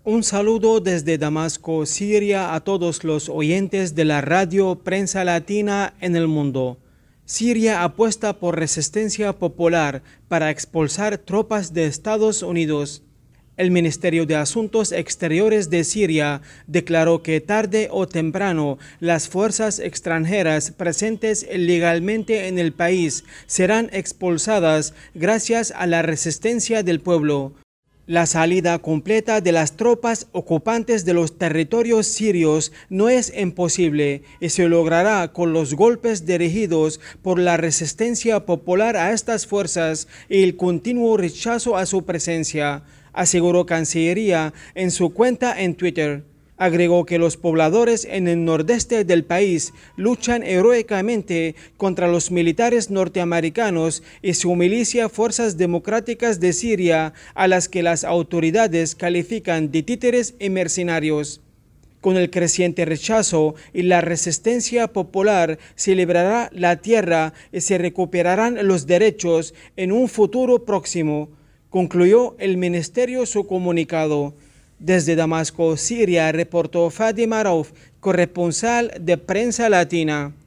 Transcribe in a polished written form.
Un saludo desde Damasco, Siria, a todos los oyentes de la radio Prensa Latina en el mundo. Siria apuesta por resistencia popular para expulsar tropas de Estados Unidos. El Ministerio de Asuntos Exteriores de Siria declaró que tarde o temprano las fuerzas extranjeras presentes ilegalmente en el país serán expulsadas gracias a la resistencia del pueblo. La salida completa de las tropas ocupantes de los territorios sirios no es imposible y se logrará con los golpes dirigidos por la resistencia popular a estas fuerzas y el continuo rechazo a su presencia, aseguró Cancillería en su cuenta en Twitter. Agregó que los pobladores en el nordeste del país luchan heroicamente contra los militares norteamericanos y su milicia Fuerzas Democráticas de Siria, a las que las autoridades califican de títeres y mercenarios. Con el creciente rechazo y la resistencia popular se librará la tierra y se recuperarán los derechos en un futuro próximo, concluyó el ministerio su comunicado. Desde Damasco, Siria, reportó Fadi Rauf, corresponsal de Prensa Latina.